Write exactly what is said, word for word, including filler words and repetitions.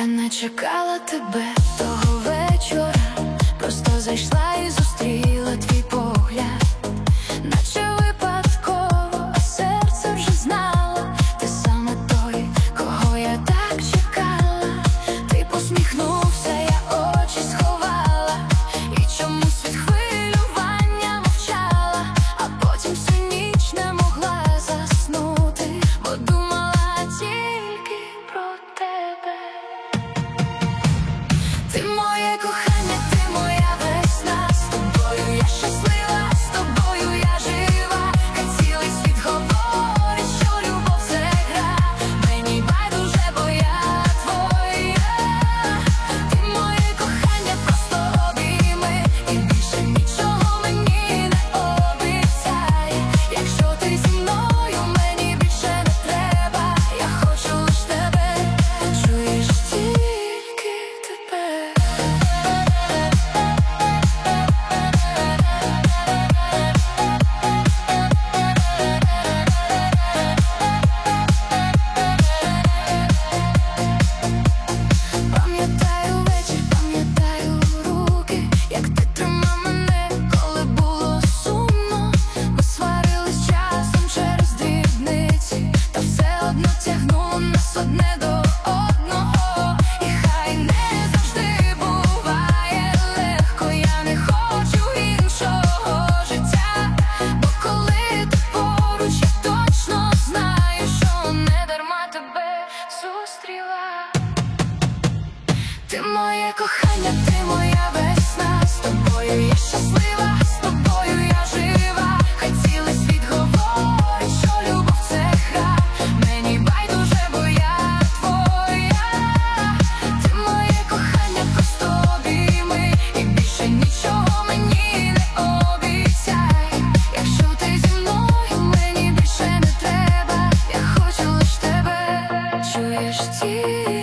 не чекала тебе того вечора, просто зайшла і зустріла твій погляд, наче випадково, а серце вже знало, ти саме той, кого я так чекала. Ти посміхнувся, я очі сховала, і чомусь від хвилювання мовчала, а потім всю ніч не могла заснути, бо думала тільки про тебе. Ти моє кохання, ти моя весна, з тобою я щаслива, з тобою я жива. Хай цілий світ говорить, що любов це гра, мені байдуже, бо я твоя. Ти моє кохання, просто обійми, і більше нічого мені не обіцяй. Якщо ти зі мною, мені більше не треба, я хочу лиш тебе, чуєш, тільки тебе. Пам'ятаю вечір, пам'ятаю руки, як ти тримав мене, коли було сумно. Ми сварились часом через дрібниці, та все одно тягнуло нас одне до одного. І хай не завжди буває легко, я не хочу іншого життя, бо коли ти поруч, я точно знаю, що не дарма тебе зустріла. Ти моє кохання, ти моя весна, з тобою я щаслива, з тобою я жива. Хай цілий світ говорить, що любов це гра, мені байдуже, бо я твоя. Ти моє кохання, просто обійми, і більше нічого мені не обіцяй. Якщо ти зі мною, мені більше не треба, я хочу лиш тебе, чуєш, ті